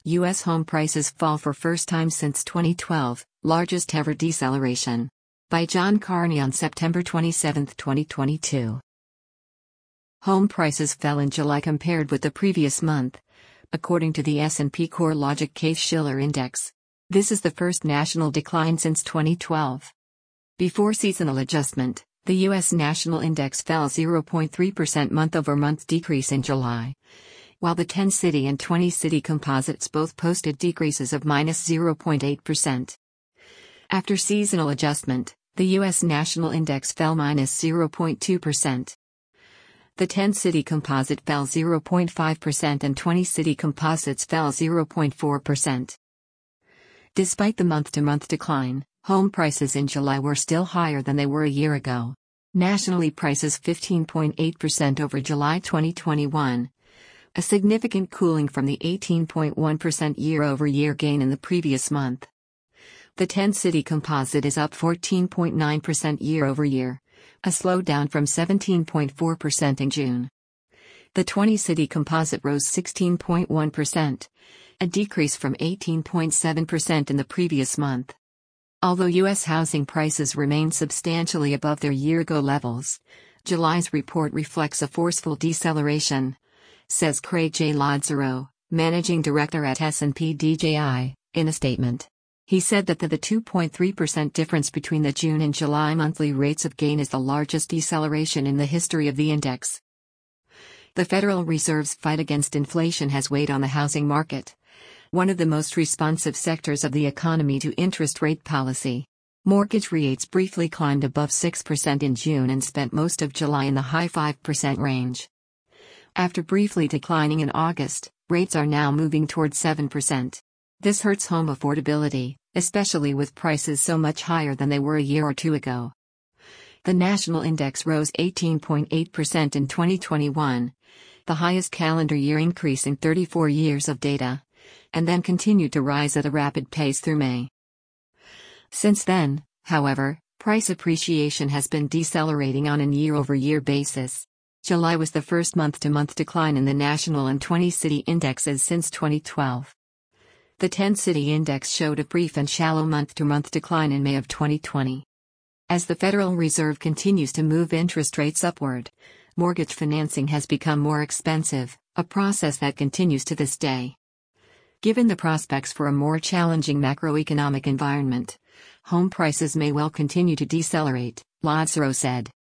U.S. home prices fall for first time since 2012, largest ever deceleration. By John Carney on September 27, 2022. Home prices fell in July compared with the previous month, according to the S&P CoreLogic Case-Shiller Index. This is the first national decline since 2012. Before seasonal adjustment, the U.S. National Index fell 0.3% month-over-month decrease in July, while the 10-city and 20-city composites both posted decreases of -0.8%. After seasonal adjustment, the U.S. National Index fell -0.2%. The 10-city composite fell 0.5% and 20-city composites fell 0.4%. Despite the month-to-month decline, home prices in July were still higher than they were a year ago. Nationally, prices 15.8% over July 2021, a significant cooling from the 18.1% year-over-year gain in the previous month. The 10-city composite is up 14.9% year-over-year, a slowdown from 17.4% in June. The 20-city composite rose 16.1%, a decrease from 18.7% in the previous month. Although U.S. housing prices remain substantially above their year-ago levels, July's report reflects a forceful deceleration, says Craig J. Lazzaro, managing director at S&P DJI, in a statement. He said that the 2.3% difference between the June and July monthly rates of gain is the largest deceleration in the history of the index. The Federal Reserve's fight against inflation has weighed on the housing market, one of the most responsive sectors of the economy to interest rate policy. Mortgage rates briefly climbed above 6% in June and spent most of July in the high 5% range. After briefly declining in August, rates are now moving toward 7%. This hurts home affordability, especially with prices so much higher than they were a year or two ago. The national index rose 18.8% in 2021, the highest calendar year increase in 34 years of data, and then continued to rise at a rapid pace through May. Since then, however, price appreciation has been decelerating on a year-over-year basis. July was the first month-to-month decline in the national and 20-city indexes since 2012. The 10-city index showed a brief and shallow month-to-month decline in May of 2020. As the Federal Reserve continues to move interest rates upward, mortgage financing has become more expensive, a process that continues to this day. Given the prospects for a more challenging macroeconomic environment, home prices may well continue to decelerate, Lazzaro said.